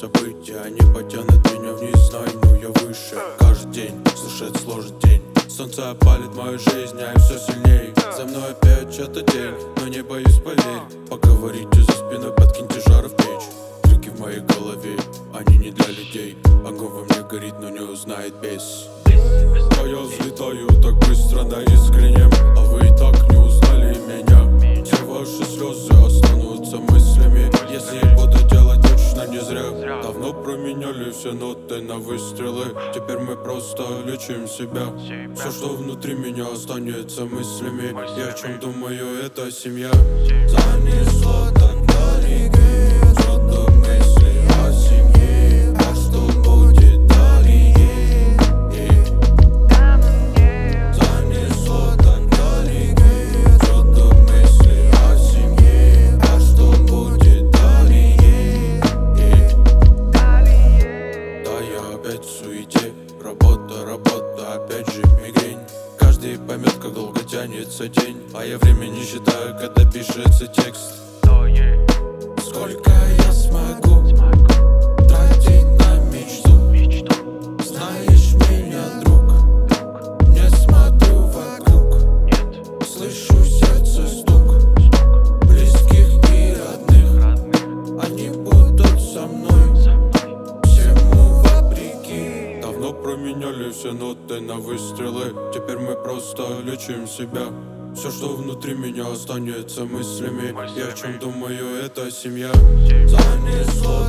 события, они потянут меня вниз, знаю, но я выше. Каждый день слышит сложный день. Солнце опалит мою жизнь, а им все сильней. За мной опять чья-то тень, но не боюсь, поверь. Поговорите за спиной, подкиньте жара в печь. Крики в моей голове, они не для людей. Огонь во мне горит, но не узнает бес. А я взлетаю так быстро на искреннем, а вы и так не узнали меня. Все ваши слезы останутся мыслями, если я буду делать точно не зря. Давно променяли все ноты на выстрелы, теперь мы просто лечим себя. Все, что внутри меня, останется мыслями. Я о чем думаю, это семья. Занесло так далеко, что-то мысли о семье. А что будет далее? Занесло так далеко, что-то мысли о семье. А что будет далее? Да, я опять в суете. Работа, опять же мигрень. Каждый поймет, как долго тянется день. А я время не считаю, когда пишется текст. Сколько я смогу тратить на мечту? Знаешь меня, друг, не смотрю вокруг. Слышу сердце стук близких и родных. Они будут со мной, всему вопреки. Давно променяли все ноты на выстрелы, теперь мы просто лечим себя. Все, что внутри меня, останется мыслями. Я о чем думаю, это семья. Занесло